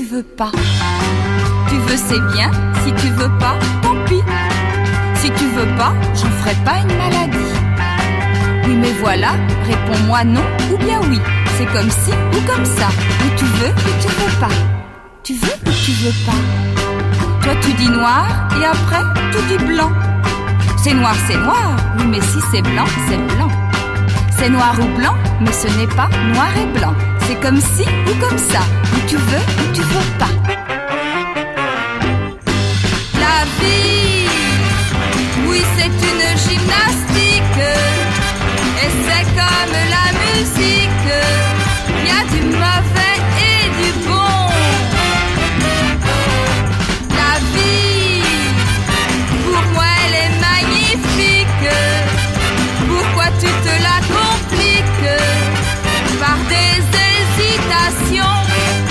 veux pas. Tu veux, c'est bien. Si tu veux pas, tant pis. Si tu veux pas, j'en ferai pas une maladie. Oui, mais voilà, réponds-moi non ou bien oui. C'est comme ci ou comme ça. Ou tu veux ou tu veux pas. Tu veux ou tu veux pas. Toi tu dis noir et après tu dis blanc. C'est noir, oui, mais si c'est blanc, c'est blanc. C'est noir ou blanc, mais ce n'est pas noir et blanc. C'est comme ci ou comme ça. Ou tu veux ou tu veux pas. La vie, oui, c'est une gymnastique. Et c'est comme la musique. Il y a du mauvais et du bon. La vie, pour moi, elle est magnifique. Pourquoi tu te la compliques par des hésitations?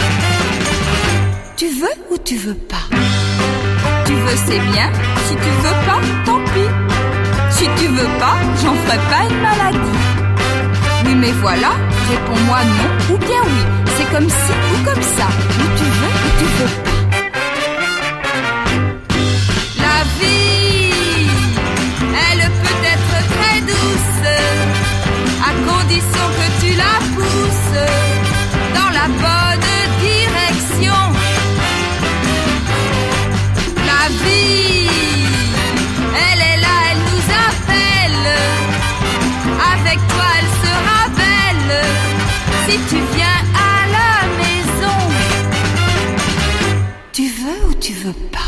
Tu veux ou tu veux pas? Tu veux, c'est bien. Si tu veux pas, tant pis. Si tu veux pas, j'en ferai pas une maladie. Oui, mais voilà, réponds-moi non ou bien oui. C'est comme ci ou comme ça. Ou tu veux ou tu veux pas. La vie, elle peut être très douce, à condition que tu la pousses dans la bonne direction. La vie, elle est là, elle nous appelle. Avec toi, elle sera belle. Si tu viens à la maison, tu veux ou tu veux pas?